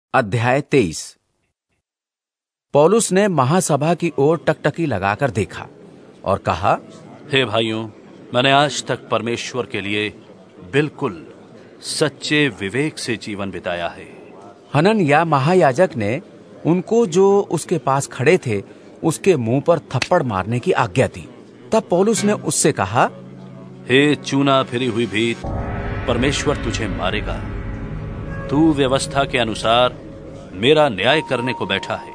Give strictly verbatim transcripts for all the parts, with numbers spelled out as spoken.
अध्याय तेईस। पौलुस ने महासभा की ओर टकटकी लगाकर देखा और कहा, हे भाइयों, मैंने आज तक परमेश्वर के लिए बिल्कुल सच्चे विवेक से जीवन बिताया है। हनन्याह महायाजक ने उनको जो उसके पास खड़े थे उसके मुंह पर थप्पड़ मारने की आज्ञा दी। तब पौलुस ने उससे कहा, हे चूना फिरी हुई भीत, परमेश्वर तुझे मारेगा। तू व्यवस्था के अनुसार मेरा न्याय करने को बैठा है,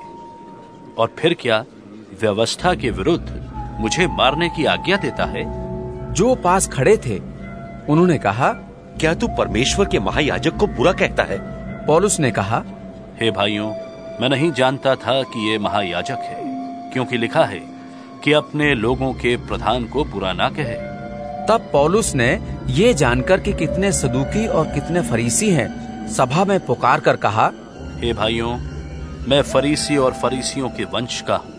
और फिर क्या व्यवस्था के विरुद्ध मुझे मारने की आज्ञा देता है? जो पास खड़े थे उन्होंने कहा, क्या तू परमेश्वर के महायाजक को बुरा कहता है? पौलुस ने कहा, हे भाइयों, मैं नहीं जानता था कि ये महायाजक है, क्योंकि लिखा है कि अपने लोगों के प्रधान को बुरा ना कहे। तब पौलुस ने ये जानकर कि कितने सदूकी और कितने फरीसी हैं, सभा में पुकार कर कहा, हे भाइयों, मैं फरीसी और फरीसियों के वंश का हूँ।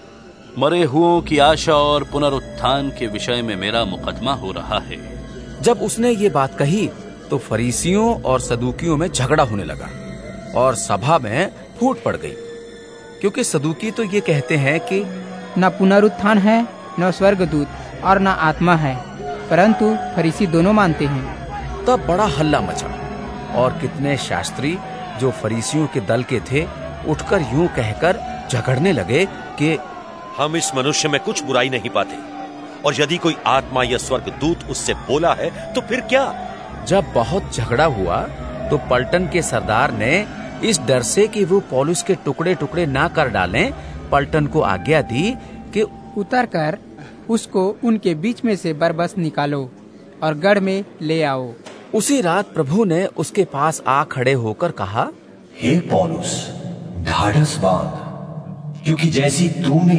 मरे हुओं की आशा और पुनरुत्थान के विषय में मेरा मुकदमा हो रहा है। जब उसने ये बात कही तो फरीसियों और सदूकियों में झगड़ा होने लगा और सभा में फूट पड़ गई, क्योंकि सदूकी तो ये कहते हैं कि न पुनरुत्थान है, न स्वर्गदूत और न आत्मा है, परंतु फरीसी दोनों मानते हैं। तब बड़ा हल्ला मचा और कितने शास्त्री जो फरीसियों के दल के थे उठकर यूं कहकर झगड़ने लगे कि हम इस मनुष्य में कुछ बुराई नहीं पाते, और यदि कोई आत्मा या स्वर्गदूत उससे बोला है तो फिर क्या? जब बहुत झगड़ा हुआ तो पलटन के सरदार ने इस डर से कि वो पौलुस के टुकड़े टुकड़े ना कर डालें, पलटन को आज्ञा दी कि उतरकर उसको उनके बीच में से बरबस निकालो और गढ़ में ले आओ। उसी रात प्रभु ने उसके पास आ खड़े होकर कहा, हे पौलुस, ढाढ़स बांध, क्योंकि जैसी तूने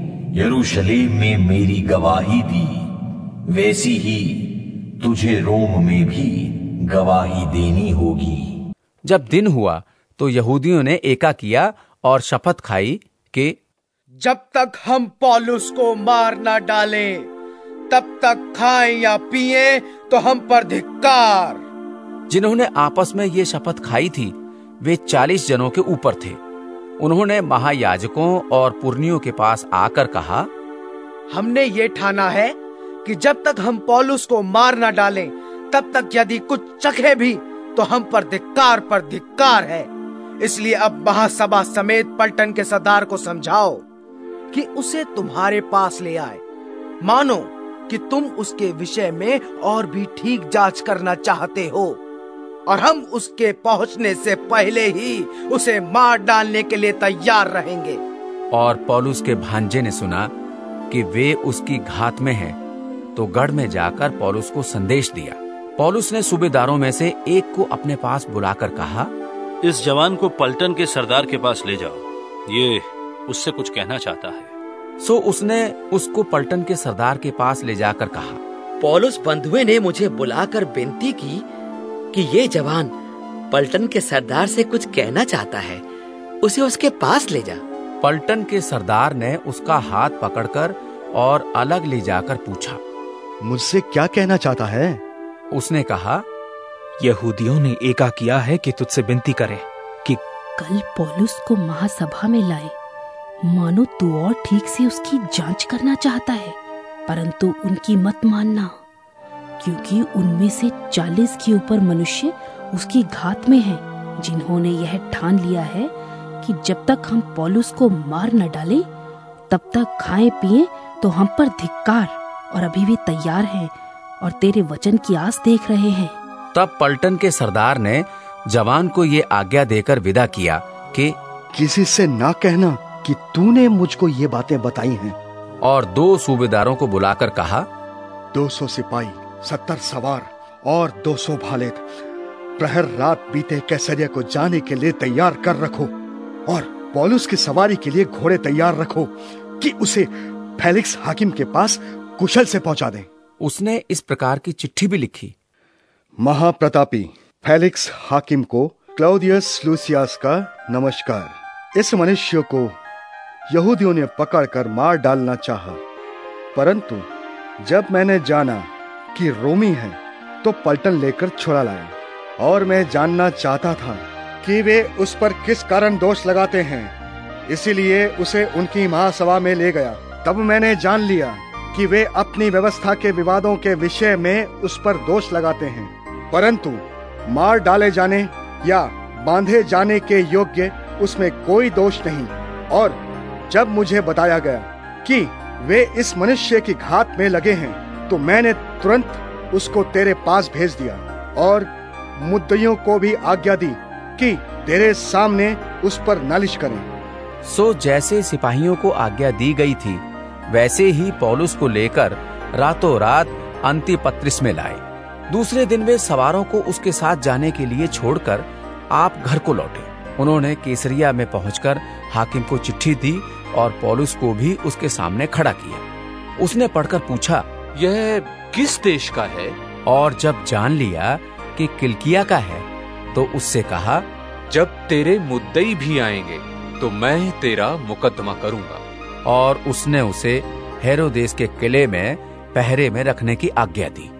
यरूशलेम में मेरी गवाही दी, वैसी ही तुझे रोम में भी गवाही देनी होगी। जब दिन हुआ तो यहूदियों ने एका किया और शपथ खाई कि जब तक हम पौलुस को मार ना डालें, तब तक खाएं या पिएं तो हम पर धिक्कार। जिन्होंने आपस में ये शपथ खाई थी वे चालीस जनों के ऊपर थे। उन्होंने महायाजकों और पुरनियों के पास आकर कहा, हमने ये ठाना है कि जब तक हम पौलुस को मार ना डालें, तब तक यदि कुछ चखे भी तो हम पर धिक्कार पर धिक्कार है। इसलिए अब महासभा समेत पलटन के सरदार को समझाओ कि उसे तुम्हारे पास ले आए, मानो कि तुम उसके विषय में और भी ठीक जांच करना चाहते हो, और हम उसके पहुंचने से पहले ही उसे मार डालने के लिए तैयार रहेंगे। और पौलुस के भांजे ने सुना कि वे उसकी घात में हैं, तो गढ़ में जाकर पौलुस को संदेश दिया। पौलुस ने सूबेदारों में से एक को अपने पास बुलाकर कहा, इस जवान को पलटन के सरदार के पास ले जाओ, ये उससे कुछ कहना चाहता है। सो उसने उसको पलटन के सरदार के पास ले जाकर कहा, पौलुस बंधुए ने मुझे बुलाकर विनती की कि ये जवान पलटन के सरदार से कुछ कहना चाहता है, उसे उसके पास ले जा। पलटन के सरदार ने उसका हाथ पकड़कर और अलग ले जाकर पूछा, मुझसे क्या कहना चाहता है? उसने कहा, यहूदियों ने एका किया है कि तुझसे विनती करे कि कल पौलुस को महासभा में लाए, मानो तू और ठीक से उसकी जांच करना चाहता है, परंतु उनकी मत मानना, क्योंकि उनमें से चालीस के ऊपर मनुष्य उसकी घात में हैं, जिन्होंने यह ठान लिया है कि जब तक हम पौलुस को मार न डालें, तब तक खाएं पिएं तो हम पर धिक्कार, और अभी भी तैयार हैं और तेरे वचन की आस देख रहे हैं। तब पलटन के सरदार ने जवान को ये आज्ञा देकर विदा किया कि किसी से ना कहना कि तूने मुझको ये बातें बताई हैं। और दो सूबेदारों को बुलाकर कहा, दो सौ सिपाही, सत्तर सवार और दो सौ भाले प्रहर रात बीते कैसरिया को जाने के लिए तैयार कर रखो, और पौलुस की सवारी के लिए घोड़े तैयार रखो कि उसे फेलिक्स हाकिम के पास कुशल से पहुंचा दें। उसने इस प्रकार की चिट्ठी भी लिखी, महाप्रतापी फेलिक्स हाकिम को क्लौदियस लूसियास का नमस्कार। इस मनुष्य को यहूदियों ने पकड़कर मार डालना चाहा, परंतु जब मैंने जाना कि रोमी है तो पलटन लेकर छुड़ा लाया। और मैं जानना चाहता था कि वे उस पर किस कारण दोष लगाते हैं, इसीलिए उसे उनकी महासभा में ले गया। तब मैंने जान लिया कि वे अपनी व्यवस्था के विवादों के विषय में उस पर दोष लगाते हैं, परंतु मार डाले जाने या बांधे जाने के योग्य उसमें कोई दोष नहीं। और जब मुझे बताया गया कि वे इस मनुष्य की घात में लगे हैं, तो मैंने तुरंत उसको तेरे पास भेज दिया और मुद्दइयों को भी आज्ञा दी कि तेरे सामने उस पर नालिश करें। सो जैसे सिपाहियों को आज्ञा दी गई थी, वैसे ही पौलुस को लेकर रातों रात अंतिपत्रिस में लाए। दूसरे दिन वे सवारों को उसके साथ जाने के लिए छोड़कर आप घर को लौटे। उन्होंने कैसरिया में पहुंचकर हाकिम को चिट्ठी दी और पौलुस को भी उसके सामने खड़ा किया। उसने पढ़कर पूछा, यह किस देश का है? और जब जान लिया कि किलिकिया का है, तो उससे कहा, जब तेरे मुद्दई भी आएंगे तो मैं तेरा मुकदमा करूंगा। और उसने उसे हेरोदेस के किले में पहरे में रखने की आज्ञा दी।